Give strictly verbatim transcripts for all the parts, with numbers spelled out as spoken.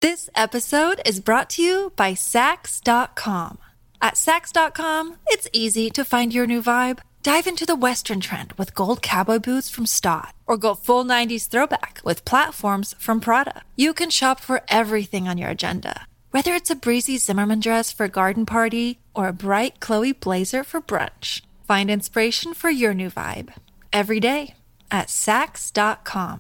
This episode is brought to you by Saks dot com. At Saks dot com, it's easy to find your new vibe. Dive into the Western trend with gold cowboy boots from Stott, or go full nineties throwback with platforms from Prada. You can shop for everything on your agenda, whether it's a breezy Zimmermann dress for a garden party or a bright Chloe blazer for brunch. Find inspiration for your new vibe every day at Saks dot com.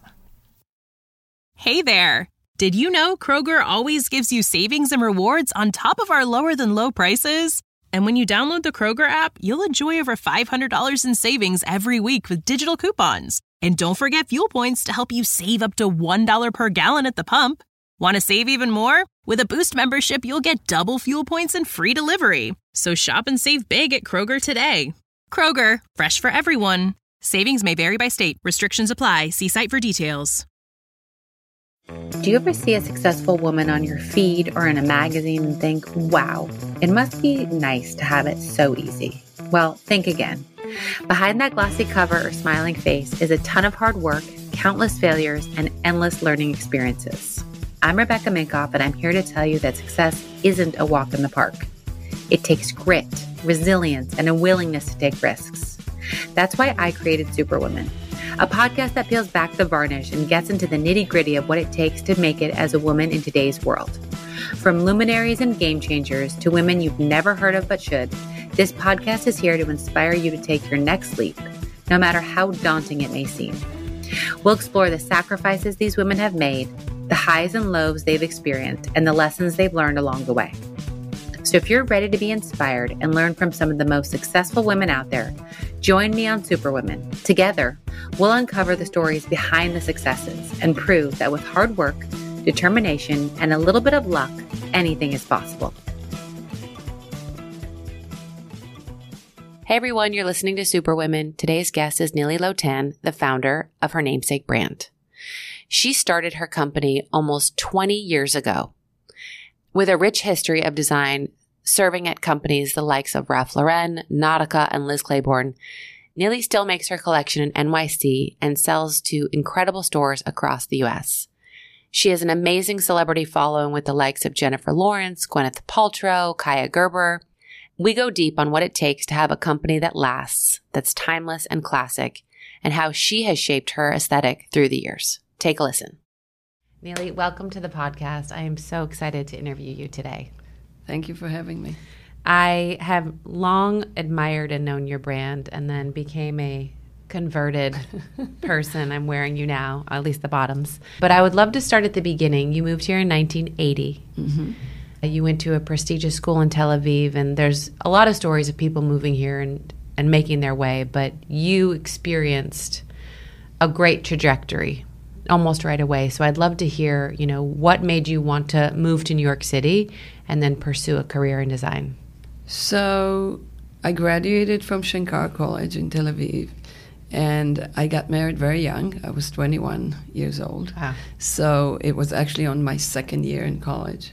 Hey there! Did you know Kroger always gives you savings and rewards on top of our lower-than-low prices? And when you download the Kroger app, you'll enjoy over five hundred dollars in savings every week with digital coupons. And don't forget fuel points to help you save up to one dollar per gallon at the pump. Want to save even more? With a Boost membership, you'll get double fuel points and free delivery. So shop and save big at Kroger today. Kroger, fresh for everyone. Savings may vary by state. Restrictions apply. See site for details. Do you ever see a successful woman on your feed or in a magazine and think, wow, it must be nice to have it so easy? Well, think again. Behind that glossy cover or smiling face is a ton of hard work, countless failures, and endless learning experiences. I'm Rebecca Minkoff, and I'm here to tell you that success isn't a walk in the park. It takes grit, resilience, and a willingness to take risks. That's why I created Superwoman, a podcast that peels back the varnish and gets into the nitty-gritty of what it takes to make it as a woman in today's world. From luminaries and game changers to women you've never heard of but should, this podcast is here to inspire you to take your next leap, no matter how daunting it may seem. We'll explore the sacrifices these women have made, the highs and lows they've experienced, and the lessons they've learned along the way. So if you're ready to be inspired and learn from some of the most successful women out there, join me on Superwomen. Together, we'll uncover the stories behind the successes and prove that with hard work, determination, and a little bit of luck, anything is possible. Hey everyone, you're listening to Superwomen. Today's guest is Nili Lo-Tan, the founder of her namesake brand. She started her company almost twenty years ago. With a rich history of design, serving at companies the likes of Ralph Lauren, Nautica, and Liz Claiborne, Nili still makes her collection in N Y C and sells to incredible stores across the U S. She has an amazing celebrity following with the likes of Jennifer Lawrence, Gwyneth Paltrow, Kaia Gerber. We go deep on what it takes to have a company that lasts, that's timeless and classic, and how she has shaped her aesthetic through the years. Take a listen. Nili, welcome to the podcast. I am so excited to interview you today. Thank you for having me. I have long admired and known your brand and then became a converted person. I'm wearing you now, at least the bottoms. But I would love to start at the beginning. You moved here in nineteen eighty. Mm-hmm. You went to a prestigious school in Tel Aviv, and there's a lot of stories of people moving here and, and making their way, but you experienced a great trajectory almost right away. So I'd love to hear, you know, what made you want to move to New York City and then pursue a career in design? So I graduated from Shenkar College in Tel Aviv, and I got married very young. I was twenty-one years old. Wow. So it was actually on my second year in college.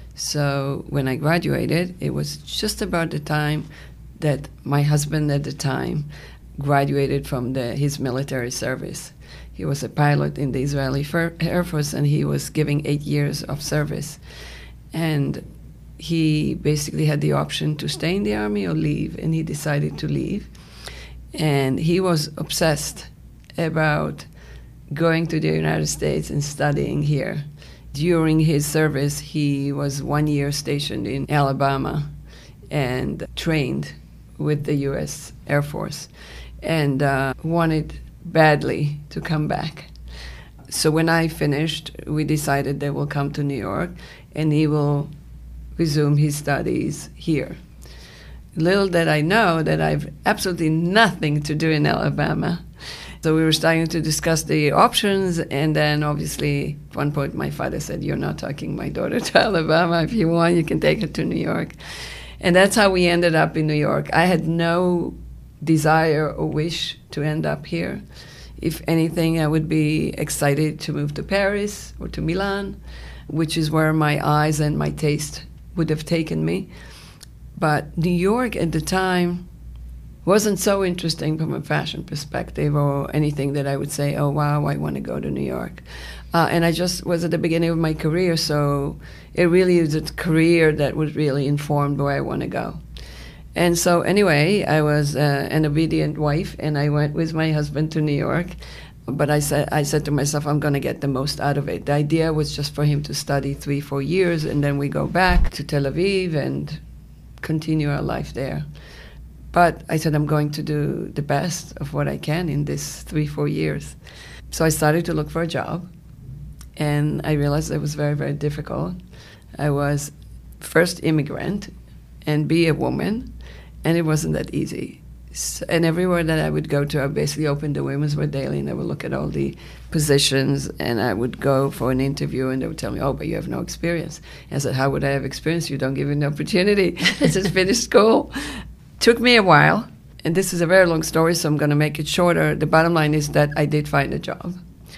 So when I graduated, it was just about the time that my husband at the time graduated from the, his military service. He was a pilot in the Israeli Air Force, and he was giving eight years of service. And he basically had the option to stay in the army or leave, and he decided to leave. And he was obsessed about going to the United States and studying here. During his service, he was one year stationed in Alabama and trained with the U S Air Force, and uh, wanted badly to come back. So when I finished, we decided that we'll come to New York and he will resume his studies here. Little did I know that I've absolutely nothing to do in Alabama. So we were starting to discuss the options, and then obviously at one point my father said, "You're not taking my daughter to Alabama. If you want, you can take her to New York." And that's how we ended up in New York. I had no desire or wish to end up here. If anything, I would be excited to move to Paris or to Milan, which is where my eyes and my taste would have taken me. But New York at the time wasn't so interesting from a fashion perspective or anything that I would say, oh, wow, I want to go to New York. Uh, and I just was at the beginning of my career, so it really is a career that was really informed where I want to go. And so anyway, I was uh, an obedient wife, and I went with my husband to New York. But I said, I said to myself, I'm going to get the most out of it. The idea was just for him to study three, four years, and then we go back to Tel Aviv and continue our life there. But I said, I'm going to do the best of what I can in this three, four years. So I started to look for a job, and I realized it was very, very difficult. I was first immigrant, and be a woman, and it wasn't that easy. So, and everywhere that I would go to, I basically opened the Women's Wear Daily, and I would look at all the positions, and I would go for an interview, and they would tell me, oh, but you have no experience. And I said, how would I have experience? You don't give me an opportunity. I just finished school. Took me a while, and this is a very long story, so I'm going to make it shorter. The bottom line is that I did find a job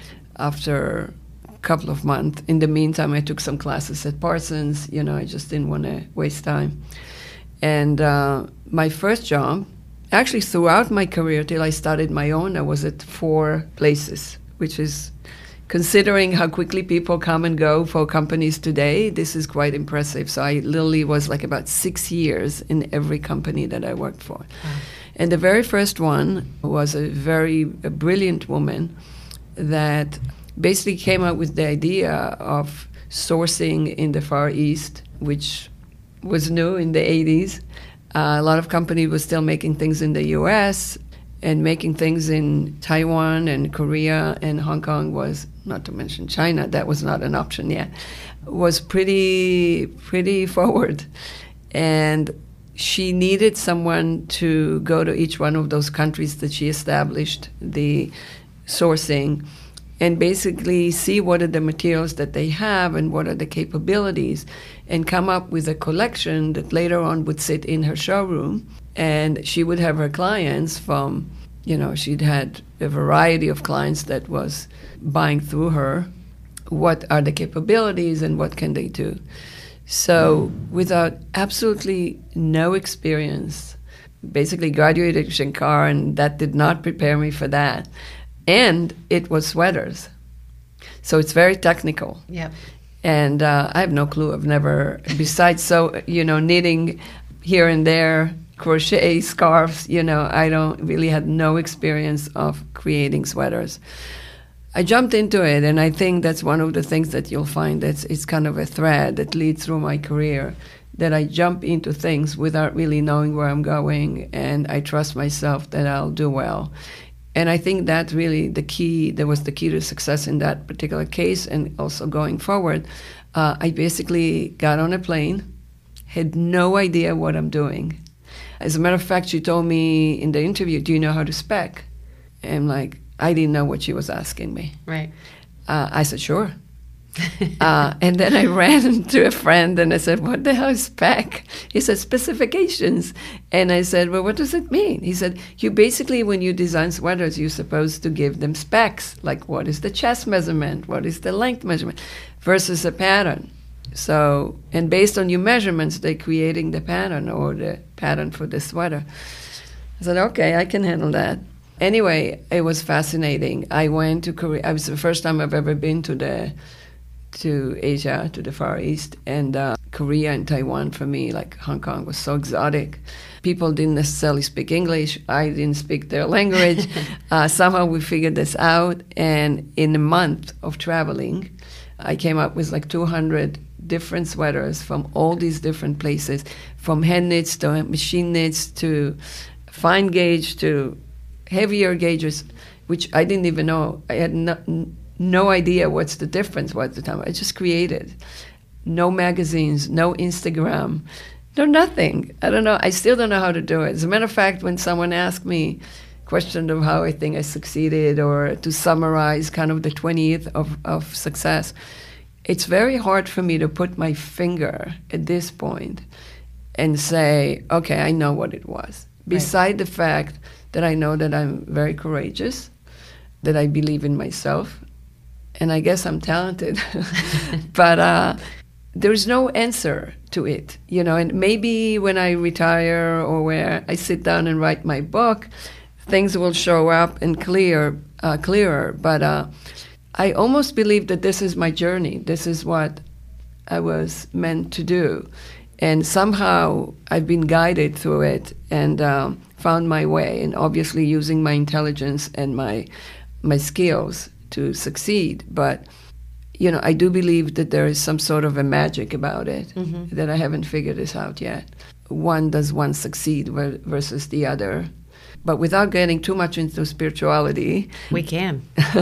after a couple of months. In the meantime, I took some classes at Parsons. You know, I just didn't want to waste time. And uh, my first job, actually throughout my career till I started my own, I was at four places, which is, considering how quickly people come and go for companies today, this is quite impressive. So I literally was like about six years in every company that I worked for. Wow. And the very first one was a very a brilliant woman that basically came up with the idea of sourcing in the Far East, which was new in the eighties. Uh, a lot of companies were still making things in the U S, and making things in Taiwan and Korea and Hong Kong was, not to mention China, that was not an option yet, was pretty, pretty forward. And she needed someone to go to each one of those countries that she established the sourcing and basically see what are the materials that they have and what are the capabilities, and come up with a collection that later on would sit in her showroom. And she would have her clients from, you know, she'd had a variety of clients that was buying through her. What are the capabilities and what can they do? So without absolutely no experience, basically graduated Shenkar, and that did not prepare me for that. And it was sweaters. So it's very technical. Yep. And uh, I have no clue. I've never, besides, so, you know, knitting here and there, crochet scarves, you know, I don't really had no experience of creating sweaters. I jumped into it, and I think that's one of the things that you'll find that's it's kind of a thread that leads through my career, that I jump into things without really knowing where I'm going, and I trust myself that I'll do well. And I think that really the key, that was the key to success in that particular case, and also going forward. Uh, I basically got on a plane, had no idea what I'm doing. As a matter of fact, she told me in the interview, do you know how to spec? And I'm like, I didn't know what she was asking me. Right. Uh, I said, sure. uh, and then I ran to a friend and I said, what the hell is spec? He said, specifications. And I said, well, what does it mean? He said, you basically, when you design sweaters, you're supposed to give them specs, like what is the chest measurement, what is the length measurement, versus a pattern. So, and based on your measurements, they're creating the pattern or the pattern for the sweater. I said, okay, I can handle that. Anyway, it was fascinating. I went to Korea. It was the first time I've ever been to the to Asia, to the Far East, and uh, Korea and Taiwan for me, like Hong Kong, was so exotic. People didn't necessarily speak English. I didn't speak their language. uh, somehow we figured this out, and in a month of traveling, I came up with like two hundred different sweaters from all these different places, from hand knits to machine knits to fine gauge to heavier gauges, which I didn't even know. I had no, no idea what's the difference was at the time. I just created. No magazines, no Instagram, no nothing. I don't know. I still don't know how to do it. As a matter of fact, when someone asked me question of how I think I succeeded, or to summarize kind of the twentieth of, of success, it's very hard for me to put my finger at this point and say, okay, I know what it was. Right. Beside the fact that I know that I'm very courageous, that I believe in myself, and I guess I'm talented. But uh, there's no answer to it, you know, and maybe when I retire or where I sit down and write my book, things will show up and clear, uh, clearer. But uh, I almost believe that this is my journey. This is what I was meant to do. And somehow I've been guided through it and um, found my way, and obviously using my intelligence and my my skills to succeed. But, you know, I do believe that there is some sort of a magic about it mm-hmm. that I haven't figured this out yet. One does one succeed versus the other. But without getting too much into spirituality... We can.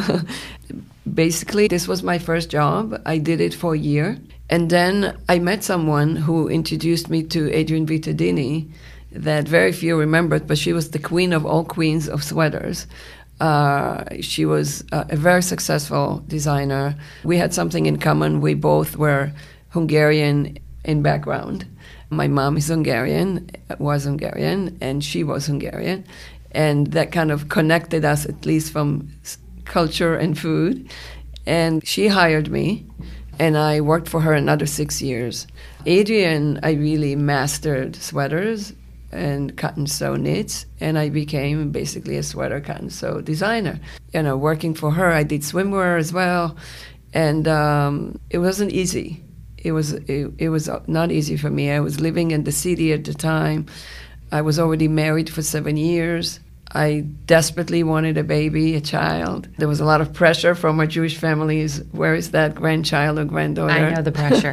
Basically, this was my first job. I did it for a year. And then I met someone who introduced me to Adrienne Vittadini that very few remembered, but she was the queen of all queens of sweaters. Uh, she was uh, a very successful designer. We had something in common. We both were Hungarian in background. My mom is Hungarian, was Hungarian, and she was Hungarian. And that kind of connected us, at least from culture and food. And she hired me, and I worked for her another six years. Adrienne, I really mastered sweaters and cotton sew knits, and I became basically a sweater cotton sew designer. You know, working for her, I did swimwear as well, and um, it wasn't easy. It was it, it was not easy for me. I was living in the city at the time. I was already married for seven years. I desperately wanted a baby, a child. There was a lot of pressure from our Jewish families. Where is that grandchild or granddaughter? I know the pressure.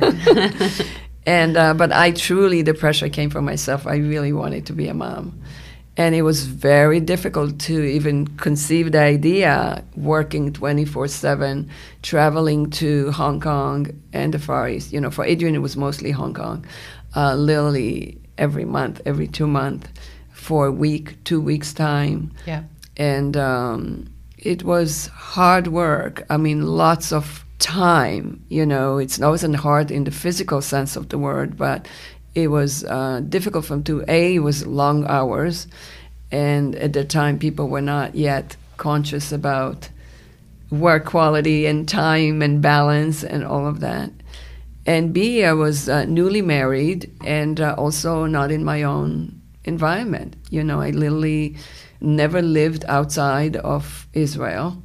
and uh, But I truly, the pressure came from myself. I really wanted to be a mom. And it was very difficult to even conceive the idea, working twenty-four seven, traveling to Hong Kong and the Far East. You know, for Adrienne, it was mostly Hong Kong, uh, literally every month, every two months, for a week, two weeks' time. Yeah. And um, it was hard work. I mean, lots of time, you know. It's, it wasn't hard in the physical sense of the word, but it was uh, difficult from two. A, it was long hours, and at the time people were not yet conscious about work quality and time and balance and all of that. And B, I was uh, newly married and uh, also not in my own environment. You know, I literally never lived outside of Israel.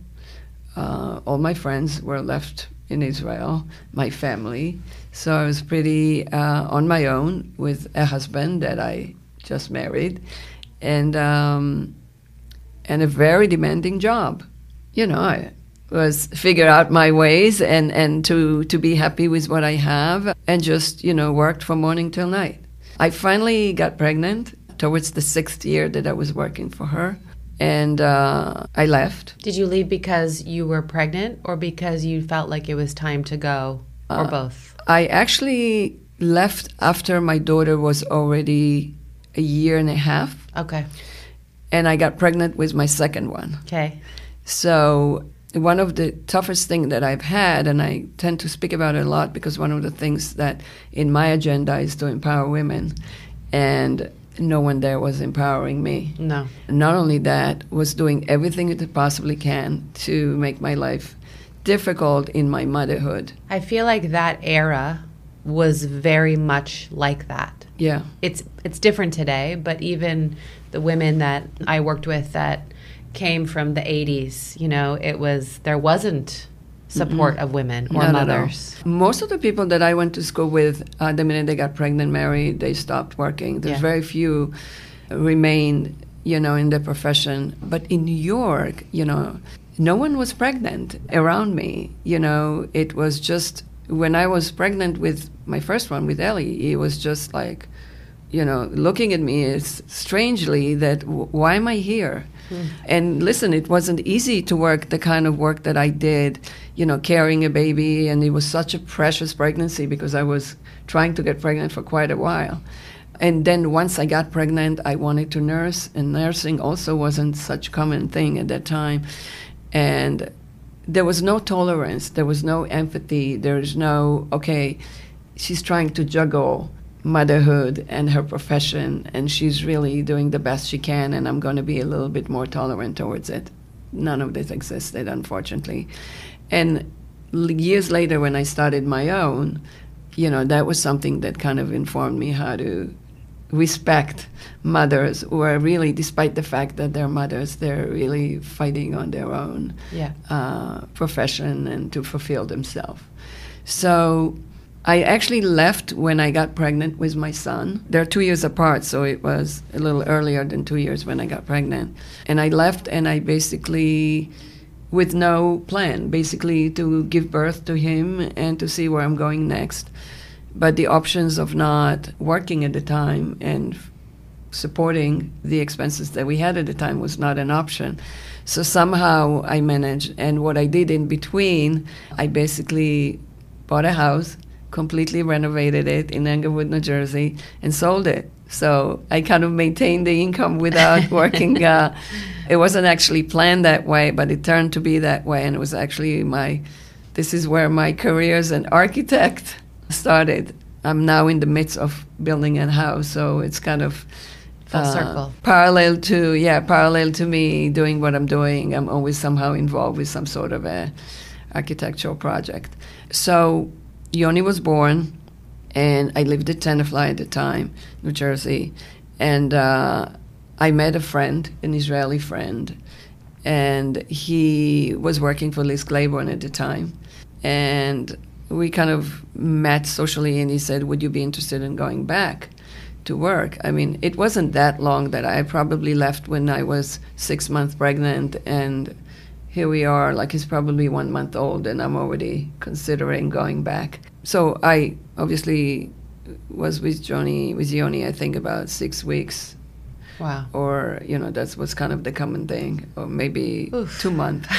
Uh, all my friends were left in Israel, my family. So I was pretty uh, on my own with a husband that I just married, and um, and a very demanding job. You know, I was figure out my ways and, and to, to be happy with what I have, and just, you know, worked from morning till night. I finally got pregnant towards the sixth year that I was working for her, and uh, I left. Did you leave because you were pregnant or because you felt like it was time to go, or uh, both? I actually left after my daughter was already a year and a half. Okay. And I got pregnant with my second one. Okay. So one of the toughest things that I've had, and I tend to speak about it a lot because one of the things that in my agenda is to empower women, and no one there was empowering me. No. Not only that, was doing everything it possibly can to make my life difficult in my motherhood. I feel like that era was very much like that. Yeah. It's it's different today, but even the women that I worked with that came from the eighties, you know, it was, there wasn't support mm-hmm. of women or Not mothers. Most of the people that I went to school with, uh, the minute they got pregnant, married, they stopped working. There's yeah. very few remained, you know, in the profession. But in New York, you know, no one was pregnant around me. You know, it was just, when I was pregnant with my first one, with Ellie, it was just like, you know, looking at me is strangely that, w- why am I here? Mm. And listen, it wasn't easy to work the kind of work that I did, you know, carrying a baby, and it was such a precious pregnancy because I was trying to get pregnant for quite a while. And then once I got pregnant, I wanted to nurse, and nursing also wasn't such a common thing at that time. And there was no tolerance, there was no empathy, there was no, okay, she's trying to juggle motherhood and her profession, and she's really doing the best she can, and I'm going to be a little bit more tolerant towards it. None of this existed, unfortunately. And years later, when I started my own, you know, that was something that kind of informed me how to respect mothers who are really, despite the fact that they're mothers, they're really fighting on their own yeah. uh, profession and to fulfill themselves. So I actually left when I got pregnant with my son. They're two years apart, so it was a little earlier than two years when I got pregnant. And I left, and I basically, with no plan, basically to give birth to him and to see where I'm going next. But the options of not working at the time and f- supporting the expenses that we had at the time was not an option. So somehow I managed. And what I did in between, I basically bought a house, completely renovated it in Englewood, New Jersey, and sold it. So I kind of maintained the income without working. Uh, it wasn't actually planned that way, but it turned to be that way. And it was actually my, this is where my career as an architect started. I'm now in the midst of building a house, so it's kind of full uh, circle. Parallel to, yeah, parallel to me doing what I'm doing. I'm always somehow involved with some sort of a architectural project. So Yoni was born, and I lived at Tenafly at the time, New Jersey, and uh, I met a friend, an Israeli friend, and he was working for Liz Claiborne at the time, and we kind of met socially, and he said, would you be interested in going back to work? I mean, it wasn't that long that I probably left when I was six months pregnant, and here we are, like he's probably one month old, and I'm already considering going back. So I obviously was with Johnny, with Yoni, I think about six weeks. Wow. Or, you know, that was kind of the common thing, or maybe Oof. two months.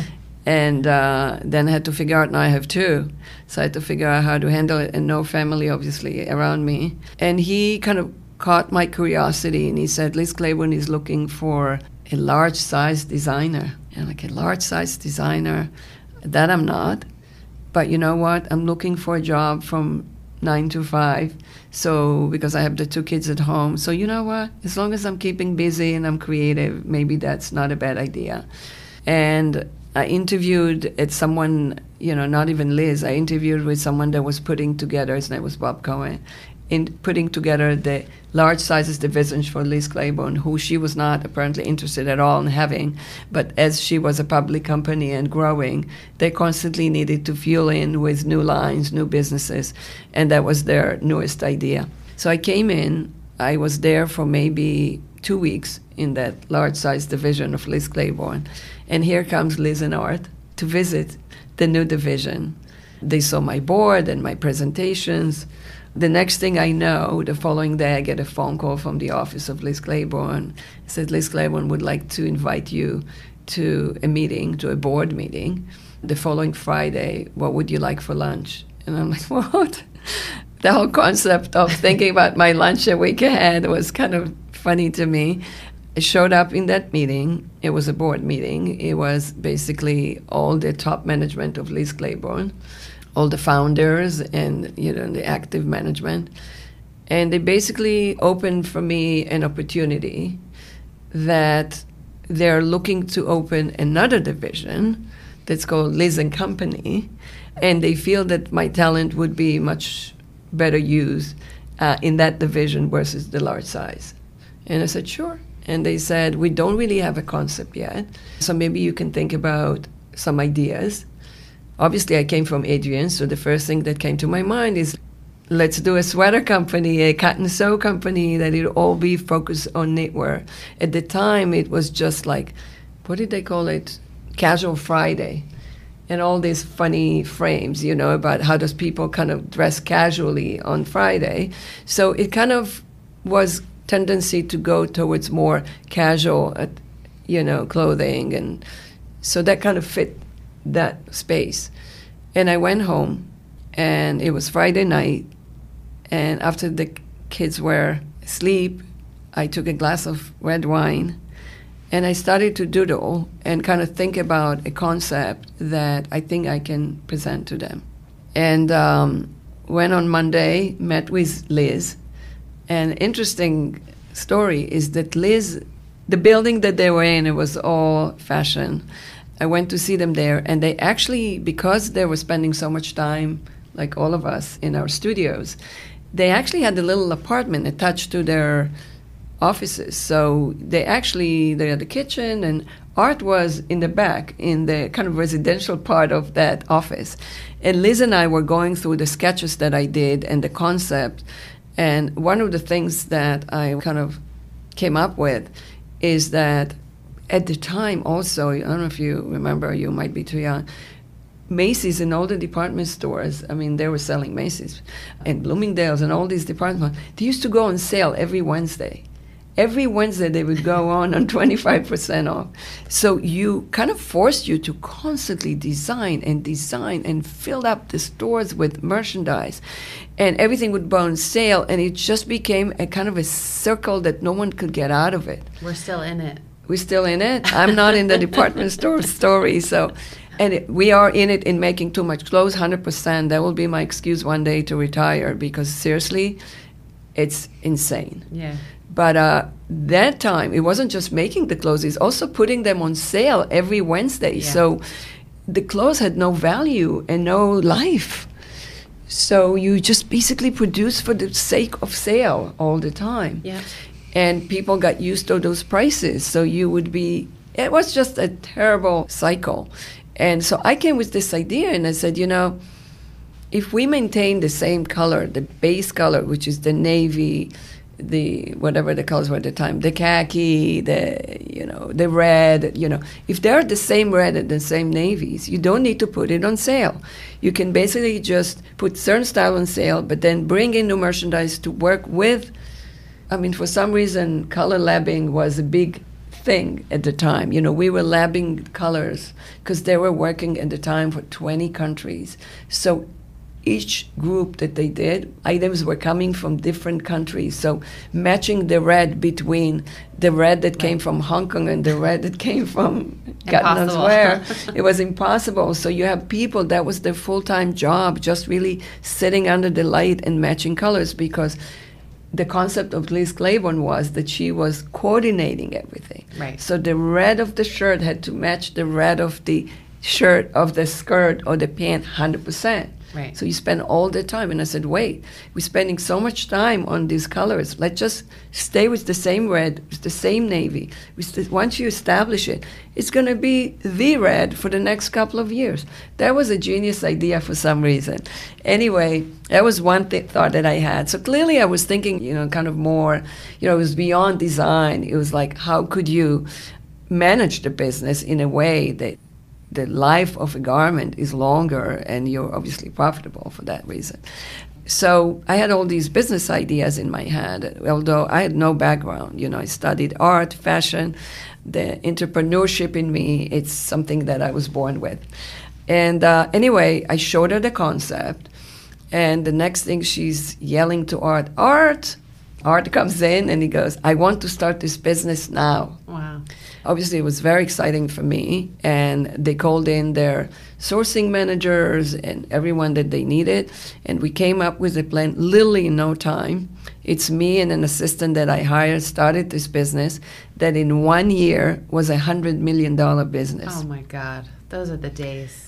And uh, then I had to figure out, now I have two. So I had to figure out how to handle it, and no family, obviously, around me. And he kind of caught my curiosity, and he said, Liz Claiborne is looking for a large-size designer. And like, a large-size designer, that I'm not. But you know what? I'm looking for a job from nine to five. So, because I have the two kids at home. So you know what? As long as I'm keeping busy and I'm creative, maybe that's not a bad idea. And I interviewed at someone, you know, not even Liz, I interviewed with someone that was putting together, his name was Bob Cohen, in putting together the large sizes divisions for Liz Claiborne, who she was not apparently interested at all in having. But as she was a public company and growing, they constantly needed to fuel in with new lines, new businesses, and that was their newest idea. So I came in, I was there for maybe two weeks in that large size division of Liz Claiborne. And here comes Liz and Art to visit the new division. They saw my board and my presentations. The next thing I know, the following day, I get a phone call from the office of Liz Claiborne. It said, Liz Claiborne would like to invite you to a meeting, to a board meeting. The following Friday, what would you like for lunch? And I'm like, what? The whole concept of thinking about my lunch a week ahead was kind of funny to me. I showed up in that meeting. It was a board meeting. It was basically all the top management of Liz Claiborne, all the founders and, you know, the active management. And they basically opened for me an opportunity that they're looking to open another division that's called Liz and Company. And they feel that my talent would be much better used uh, in that division versus the large size. And I said, sure. And they said, we don't really have a concept yet, so maybe you can think about some ideas. Obviously, I came from Adrian, so the first thing that came to my mind is, let's do a sweater company, a cotton sew company, that it'll all be focused on knitwear. At the time, it was just like, what did they call it? Casual Friday. And all these funny frames, you know, about how does people kind of dress casually on Friday. So it kind of was tendency to go towards more casual, uh, you know, clothing. And so that kind of fit that space. And I went home, and it was Friday night. And after the kids were asleep, I took a glass of red wine, and I started to doodle and kind of think about a concept that I think I can present to them. And um, went on Monday, met with Liz. An interesting story is that Liz, the building that they were in, it was all fashion. I went to see them there, and they actually, because they were spending so much time like all of us in our studios. They actually had a little apartment attached to their offices. So they actually, they had the kitchen, and Art was in the back, in the kind of residential part of that office. And Liz and I were going through the sketches that I did and the concept. And one of the things that I kind of came up with is that at the time also, I don't know if you remember, you might be too young, Macy's and all the department stores, I mean, they were selling Macy's and Bloomingdale's and all these departments, they used to go on sale every Wednesday. Every Wednesday they would go on on twenty-five percent off. So you kind of forced you to constantly design and design and fill up the stores with merchandise. And everything would go on sale, and it just became a kind of a circle that no one could get out of it. We're still in it. We're still in it. I'm not in the department store story, so... And it, we are in it in making too much clothes, one hundred percent. That will be my excuse one day to retire, because seriously, it's insane. Yeah. But uh, that time, it wasn't just making the clothes, it's also putting them on sale every Wednesday. Yeah. So the clothes had no value and no life. So you just basically produce for the sake of sale all the time. Yeah. And people got used to those prices. So you would be, it was just a terrible cycle. And so I came with this idea, and I said, you know, if we maintain the same color, the base color, which is the navy, the whatever the colors were at the time, the khaki, the, you know, the red, you know, if they're the same red and the same navies, you don't need to put it on sale. You can basically just put certain style on sale, but then bring in new merchandise to work with. I mean, for some reason, color labbing was a big thing at the time. You know, we were labbing colors because they were working at the time for twenty countries. So each group that they did, items were coming from different countries. So matching the red between the red that right. came from Hong Kong and the red that came from God knows where, it was impossible. So you have people, that was their full-time job, just really sitting under the light and matching colors, because the concept of Liz Claiborne was that she was coordinating everything. Right. So the red of the shirt had to match the red of the shirt, of the skirt, or the pant one hundred percent. Right. So you spend all the time. And I said, wait, we're spending so much time on these colors. Let's just stay with the same red, with the same navy. Once you establish it, it's going to be the red for the next couple of years. That was a genius idea for some reason. Anyway, that was one th- thought that I had. So clearly I was thinking, you know, kind of more, you know, it was beyond design. It was like, how could you manage the business in a way that the life of a garment is longer, and you're obviously profitable for that reason. So I had all these business ideas in my head, although I had no background. You know, I studied art, fashion, the entrepreneurship in me, it's something that I was born with. And uh, anyway, I showed her the concept, and the next thing she's yelling to Art, Art! Art comes in and he goes, I want to start this business now. Wow. Obviously, it was very exciting for me, and they called in their sourcing managers and everyone that they needed, and we came up with a plan literally in no time. It's me and an assistant that I hired started this business that in one year was a one hundred million dollars business. Oh, my God. Those are the days.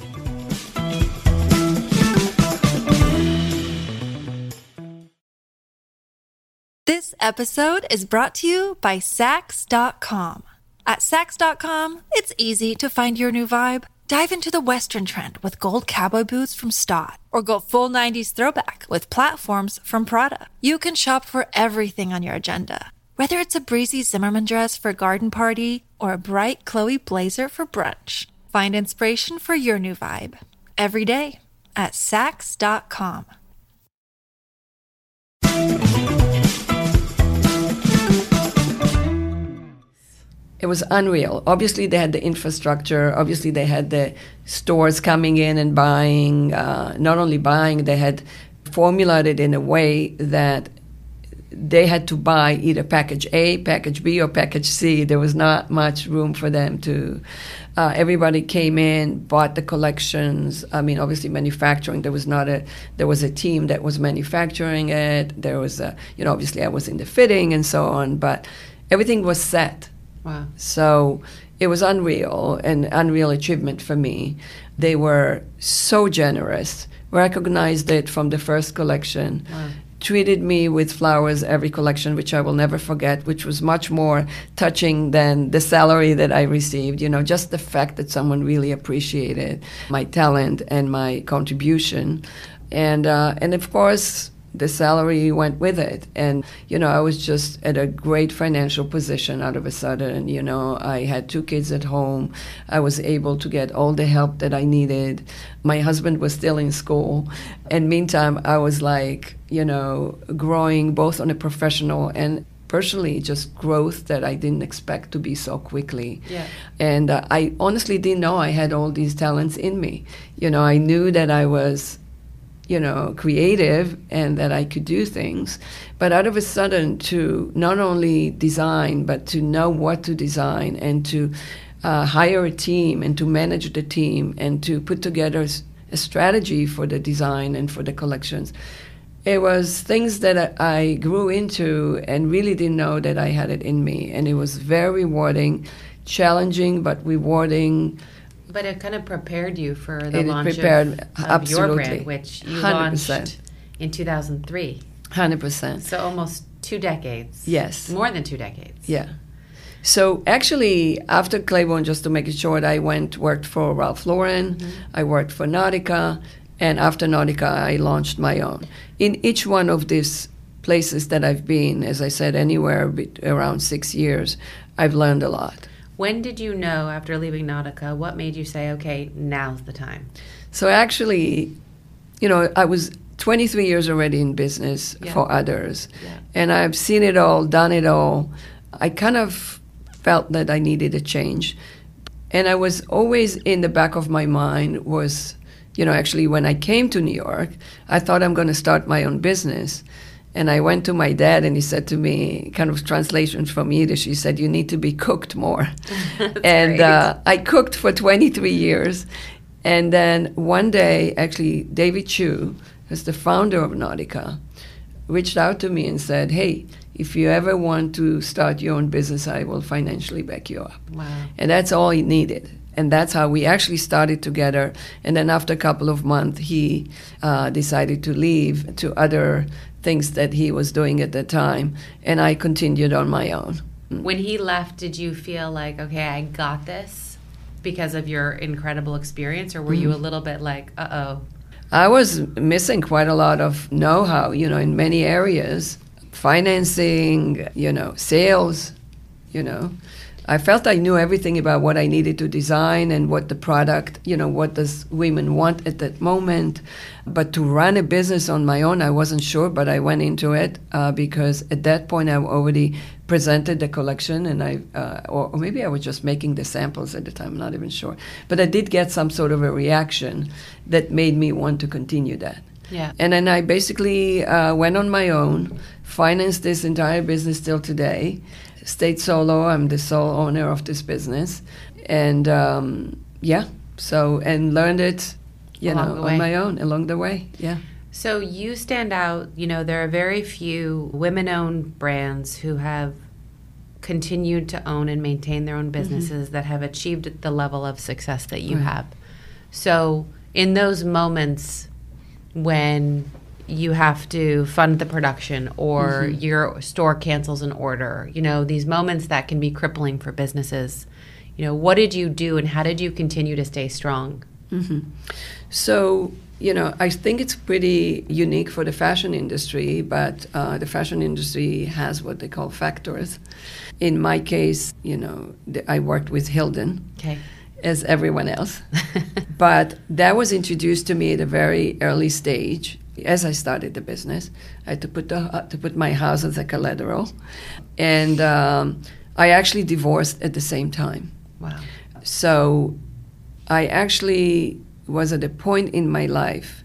This episode is brought to you by Saks dot com. At Saks dot com, it's easy to find your new vibe. Dive into the Western trend with gold cowboy boots from Stott, or go full nineties throwback with platforms from Prada. You can shop for everything on your agenda, whether it's a breezy Zimmermann dress for a garden party or a bright Chloe blazer for brunch. Find inspiration for your new vibe every day at Saks dot com. It was unreal. Obviously, they had the infrastructure. Obviously, they had the stores coming in and buying. Uh, not only buying, they had formulated in a way that they had to buy either package A, package B, or package C. There was not much room for them to. Uh, everybody came in, bought the collections. I mean, obviously, manufacturing. There was not a. There was a team that was manufacturing it. There was a. You know, obviously, I was in the fitting and so on, but everything was set. Wow. So it was unreal, an unreal achievement for me. They were so generous, recognized it from the first collection, wow. treated me with flowers every collection, which I will never forget, which was much more touching than the salary that I received. You know, just the fact that someone really appreciated my talent and my contribution. And, uh, and of course, the salary went with it. And, you know, I was just at a great financial position out of a sudden. You know, I had two kids at home. I was able to get all the help that I needed. My husband was still in school. And meantime, I was like, you know, growing both on a professional and personally, just growth that I didn't expect to be so quickly. Yeah. And uh, I honestly didn't know I had all these talents in me. You know, I knew that I was, you know, creative and that I could do things. But out of a sudden, to not only design, but to know what to design and to uh, hire a team and to manage the team and to put together a strategy for the design and for the collections, it was things that I grew into and really didn't know that I had it in me. And it was very rewarding, challenging, but rewarding. But it kind of prepared you for the it launch prepared, of, of your brand, which you one hundred percent. Launched in two thousand three. one hundred percent. So almost two decades. Yes. More than two decades. Yeah. So actually, after Claiborne, just to make it short, I went, worked for Ralph Lauren, mm-hmm. I worked for Nautica, and after Nautica, I launched my own. In each one of these places that I've been, as I said, anywhere be- around six years, I've learned a lot. When did you know, after leaving Nautica, what made you say, okay, now's the time? So actually, you know, I was twenty-three years already in business yeah. for others. Yeah. And I've seen it all, done it all. I kind of felt that I needed a change. And I was always in the back of my mind was, you know, actually when I came to New York, I thought I'm going to start my own business. And I went to my dad and he said to me, kind of translations from Yiddish, he said, you need to be cooked more. And uh, I cooked for twenty-three years. And then one day, actually, David Chu, who's the founder of Nautica, reached out to me and said, hey, if you ever want to start your own business, I will financially back you up. Wow. And that's all he needed. And that's how we actually started together. And then after a couple of months, he uh, decided to leave to other things that he was doing at the time, and I continued on my own. When he left, did you feel like, okay, I got this because of your incredible experience, or were mm. you a little bit like, uh-oh? I was missing quite a lot of know-how, you know, in many areas, financing, you know, sales, you know. I felt I knew everything about what I needed to design and what the product, you know, what does women want at that moment. But to run a business on my own, I wasn't sure, but I went into it uh, because at that point I already presented the collection, and I, uh, or, or maybe I was just making the samples at the time, I'm not even sure. But I did get some sort of a reaction that made me want to continue that. Yeah. And then I basically uh, went on my own, financed this entire business till today. Stayed solo. I'm the sole owner of this business, and um, yeah. So and learned it, you along know, on my own along the way. Yeah. So you stand out. You know, there are very few women-owned brands who have continued to own and maintain their own businesses mm-hmm. that have achieved the level of success that you right. have. So in those moments when you have to fund the production or mm-hmm. your store cancels an order, you know, these moments that can be crippling for businesses, you know, what did you do and how did you continue to stay strong? Mm-hmm. So, you know, I think it's pretty unique for the fashion industry, but uh, the fashion industry has what they call factors. In my case, you know, th- I worked with Hilden. Okay. As everyone else. But that was introduced to me at a very early stage. As I started the business, I had to put the, uh, to put my house as a collateral, and um, I actually divorced at the same time. Wow! So I actually was at a point in my life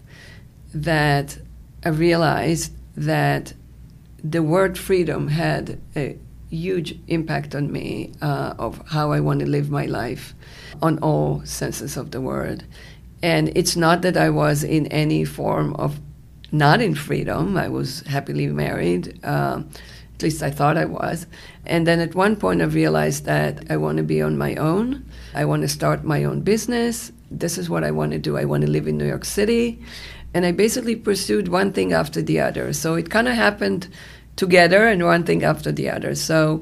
that I realized that the word freedom had a huge impact on me uh, of how I want to live my life, on all senses of the word. And it's not that I was in any form of not in freedom. I was happily married, uh, At least I thought I was. And then at one point I realized that I want to be on my own. I want to start my own business. This is what I want to do. I want to live in New York City. And I basically pursued one thing after the other. So it kind of happened together and one thing after the other. So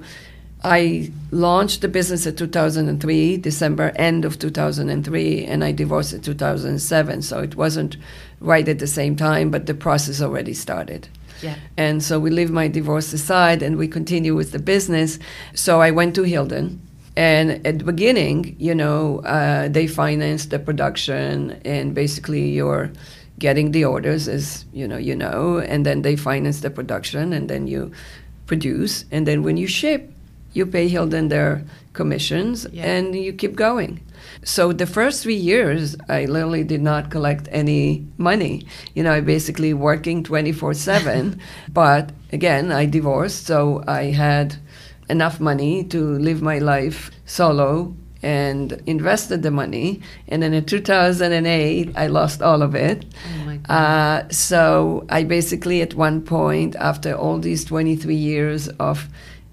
I launched the business in two thousand three, December, end of two thousand three, and I divorced in two thousand seven. So it wasn't right at the same time, but the process already started. Yeah. And so we leave my divorce aside and we continue with the business. So I went to Hilden. And at the beginning, you know, uh, they financed the production and basically you're getting the orders as, you know, you know, and then they finance the production and then you produce. And then when you ship, you pay Hilden their commissions yeah. and you keep going. So the first three years, I literally did not collect any money. You know, I basically working twenty-four seven. But again, I divorced, so I had enough money to live my life solo and invested the money. And then in two thousand eight, I lost all of it. Oh my God. Uh, so I basically, at one point, after all these twenty-three years of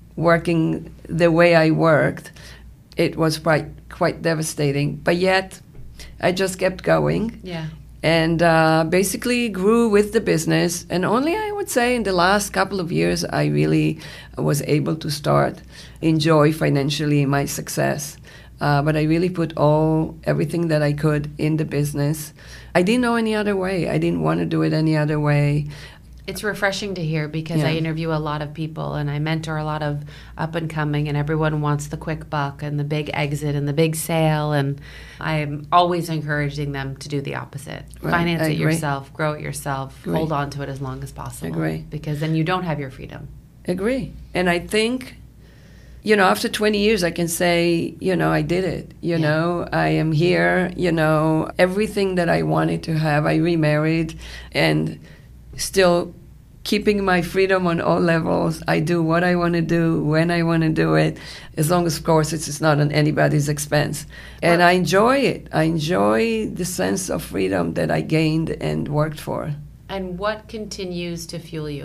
working the way I worked, it was quite quite devastating. But yet, I just kept going. Yeah. And uh, basically grew with the business. And only, I would say, in the last couple of years, I really was able to start enjoy financially my success. Uh, but I really put all everything that I could in the business. I didn't know any other way. I didn't want to do it any other way. It's refreshing to hear because Yeah. I interview a lot of people and I mentor a lot of up and coming, and everyone wants the quick buck and the big exit and the big sale, and I'm always encouraging them to do the opposite. Right. Finance I it agree. yourself, grow it yourself, Agree. hold on to it as long as possible. Agree. Because then you don't have your freedom. Agree. And I think, you know, after twenty years, I can say, you know, I did it. You Yeah. know, I am here. You know, everything that I wanted to have, I remarried and still keeping my freedom on all levels. I do what I want to do, when I want to do it, as long as, of course, it's not on anybody's expense. And Well- I enjoy it. I enjoy the sense of freedom that I gained and worked for. And what continues to fuel you?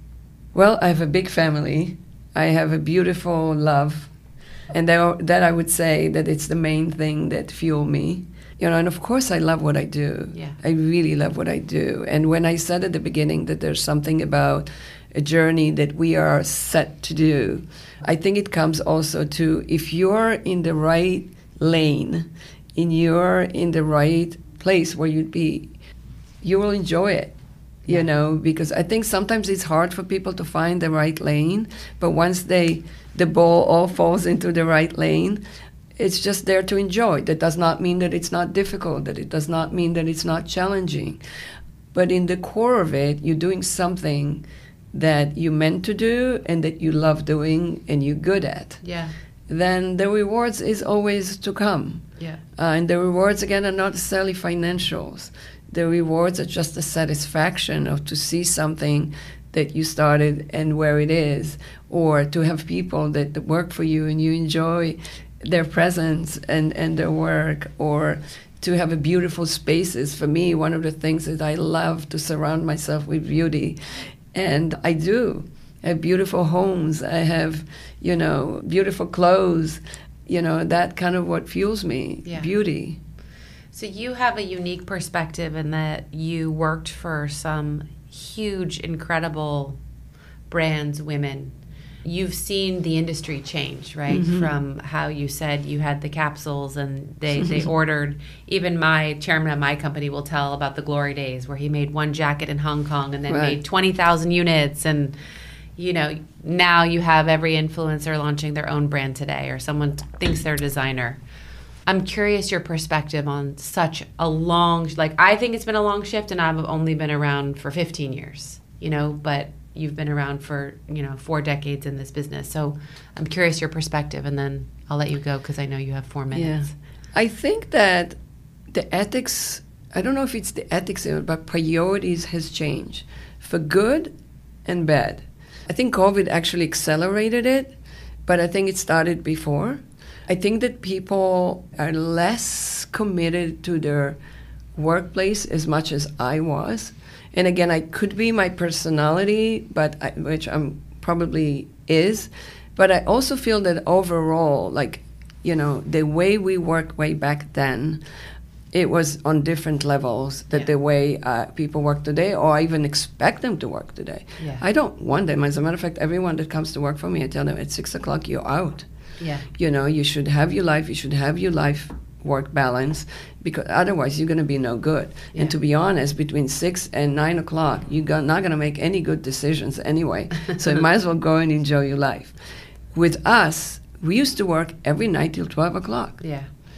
Well, I have a big family. I have a beautiful love. And that, that I would say that it's the main thing that fuel me. You know, and of course I love what I do. Yeah. I really love what I do. And when I said at the beginning that there's something about a journey that we are set to do, I think it comes also to if you're in the right lane, and you're in the right place where you'd be, you will enjoy it. You know, because I think sometimes it's hard for people to find the right lane, but once they the ball all falls into the right lane, it's just there to enjoy. That does not mean that it's not difficult, that it does not mean that it's not challenging. But in the core of it, you're doing something that you meant to do and that you love doing and you're good at. Yeah. Then the rewards is always to come. Yeah. Uh, and the rewards, again, are not necessarily financials. The rewards are just the satisfaction of to see something that you started and where it is, or to have people that, that work for you and you enjoy their presence and, and their work, or to have a beautiful spaces. For me, one of the things is I love to surround myself with beauty, and I do. I have beautiful homes. I have, you know, beautiful clothes. You know, that kind of what fuels me, Yeah. beauty. So you have a unique perspective in that you worked for some huge, incredible brands, women. You've seen the industry change, right? Mm-hmm. From how you said you had the capsules and they, they ordered. Even my chairman of my company will tell about the glory days where he made one jacket in Hong Kong and then Right. made twenty thousand units. And, you know, now you have every influencer launching their own brand today, or someone t- thinks they're a designer. I'm curious your perspective on such a long, like, I think it's been a long shift, and I've only been around for fifteen years, you know, but you've been around for, you know, four decades in this business. So I'm curious your perspective, and then I'll let you go because I know you have four minutes. Yeah. I think that the ethics, I don't know if it's the ethics, but priorities has changed for good and bad. I think COVID actually accelerated it, but I think it started before. I think that people are less committed to their workplace as much as I was. And again, I could be my personality, but I, which I'm probably is. But I also feel that overall, like, you know, the way we worked way back then, it was on different levels that yeah. the way uh, people work today, or I even expect them to work today. Yeah. I don't want them. As a matter of fact, everyone that comes to work for me, I tell them at six o'clock, you're out. Yeah. You know, you should have your life, you should have your life work balance, because otherwise you're going to be no good. Yeah. And to be honest, between six and nine o'clock, you're not going to make any good decisions anyway. So you might as well go and enjoy your life. With us, we used to work every night till twelve o'clock. Yeah.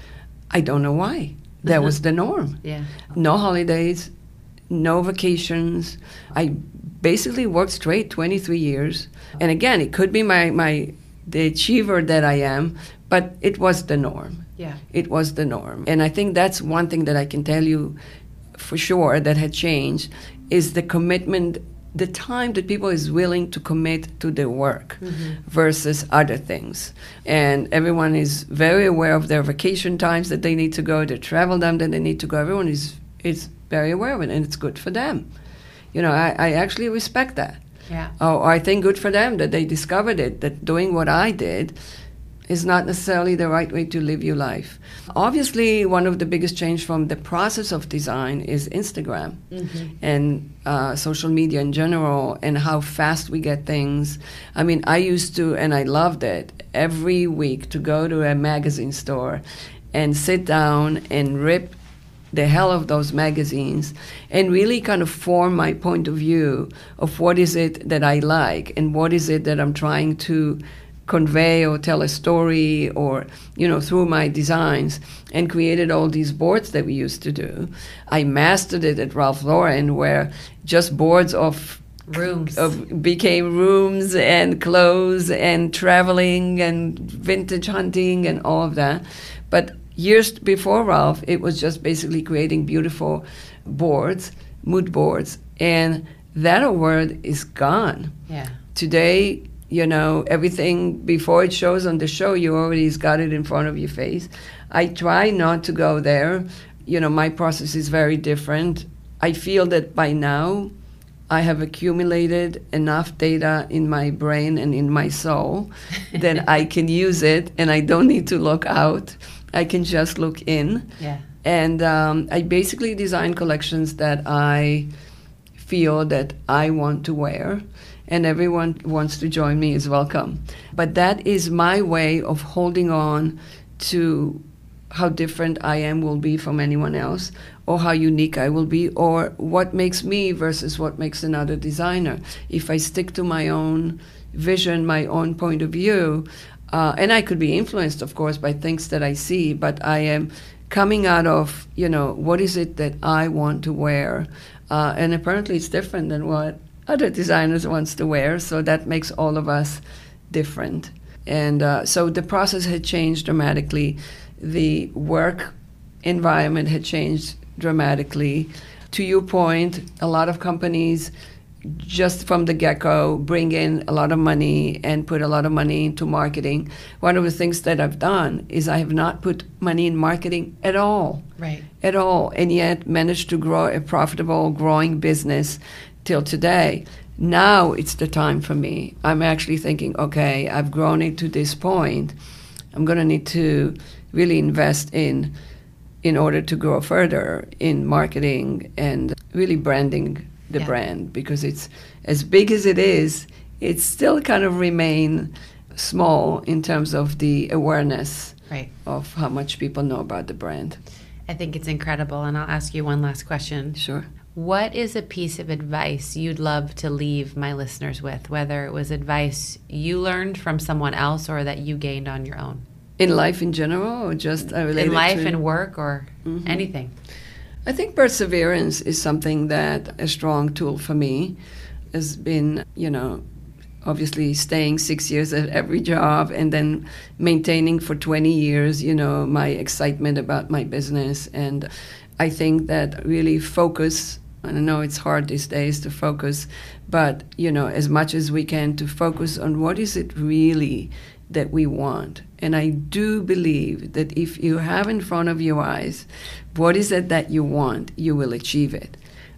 I don't know why. That was the norm. Yeah. No holidays, no vacations. I basically worked straight twenty-three years. And again, it could be my, my the achiever that I am, but it was the norm. Yeah. It was the norm. And I think that's one thing that I can tell you for sure that had changed is the commitment, the time that people is willing to commit to their work mm-hmm. versus other things. And everyone is very aware of their vacation times that they need to go, their travel time that they need to go. Everyone is, is very aware of it, and it's good for them. You know, I, I actually respect that. Yeah. Oh, I think good for them that they discovered it, that doing what I did is not necessarily the right way to live your life. Obviously, one of the biggest change from the process of design is Instagram mm-hmm. and uh, social media in general, and how fast we get things. I mean, I used to, and I loved it, every week to go to a magazine store and sit down and rip the hell of those magazines and really kind of form my point of view of what is it that I like and what is it that I'm trying to convey or tell a story, or, you know, through my designs, and created all these boards that we used to do. I mastered it at Ralph Lauren, where just boards of rooms of became rooms and clothes and traveling and vintage hunting and all of that. But years before Ralph, it was just basically creating beautiful boards, mood boards, and that word is gone. Yeah. Today, you know, everything before it shows on the show, you already got it in front of your face. I try not to go there. You know, my process is very different. I feel that by now I have accumulated enough data in my brain and in my soul that I can use it, and I don't need to look out. I can just look in. Yeah. And um, I basically design collections that I feel that I want to wear, and everyone who wants to join me is welcome. But that is my way of holding on to how different I am will be from anyone else, or how unique I will be, or what makes me versus what makes another designer. If I stick to my own vision, my own point of view, uh, and I could be influenced, of course, by things that I see, but I am coming out of, you know, what is it that I want to wear? Uh, and apparently it's different than what other designers wants to wear, so that makes all of us different. And uh, so the process had changed dramatically. The work environment had changed dramatically. To your point, a lot of companies just from the get-go bring in a lot of money and put a lot of money into marketing. One of the things that I've done is I have not put money in marketing at all. Right. At all. And yet managed to grow a profitable, growing business till today. Now it's the time for me. I'm actually thinking, okay, I've grown it to this point. I'm going to need to really invest in in order to grow further in marketing and really branding the yeah. brand, because it's as big as it is, it's still kind of remain small in terms of the awareness right. of how much people know about the brand. I think it's incredible, and I'll ask you one last question. Sure. What is a piece of advice you'd love to leave my listeners with, whether it was advice you learned from someone else or that you gained on your own? In life in general, or just uh, related in life to... and work, or mm-hmm. anything? I think perseverance is something that a strong tool for me has been, you know, obviously staying six years at every job and then maintaining for twenty years, you know, my excitement about my business. And I think that really focus, I know it's hard these days to focus, but, you know, as much as we can to focus on what is it really that we want. And I do believe that if you have in front of your eyes what is it that you want, you will achieve it.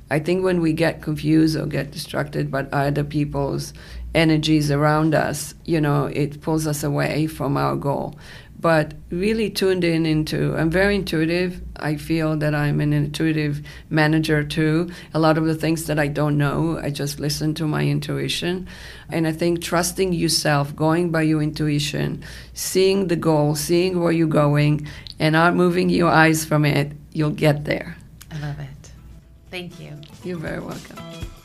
I think when we get confused or get distracted by other people's energies around us, you know, it pulls us away from our goal. But really tuned in into, I'm very intuitive. I feel that I'm an intuitive manager too. A lot of the things that I don't know, I just listen to my intuition. And I think trusting yourself, going by your intuition, seeing the goal, seeing where you're going, and not moving your eyes from it, you'll get there. I love it. Thank you. You're very welcome.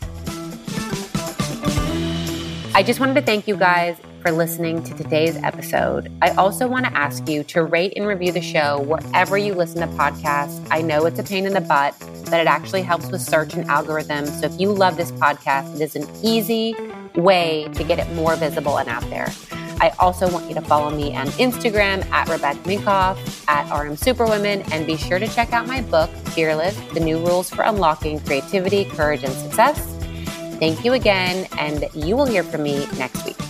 I just wanted to thank you guys for listening to today's episode. I also want to ask you to rate and review the show wherever you listen to podcasts. I know it's a pain in the butt, but it actually helps with search and algorithms. So if you love this podcast, it is an easy way to get it more visible and out there. I also want you to follow me on Instagram at Rebecca Minkoff, at R M Superwomen, and be sure to check out my book, Fearless, The New Rules for Unlocking Creativity, Courage, and Success. Thank you again, and you will hear from me next week.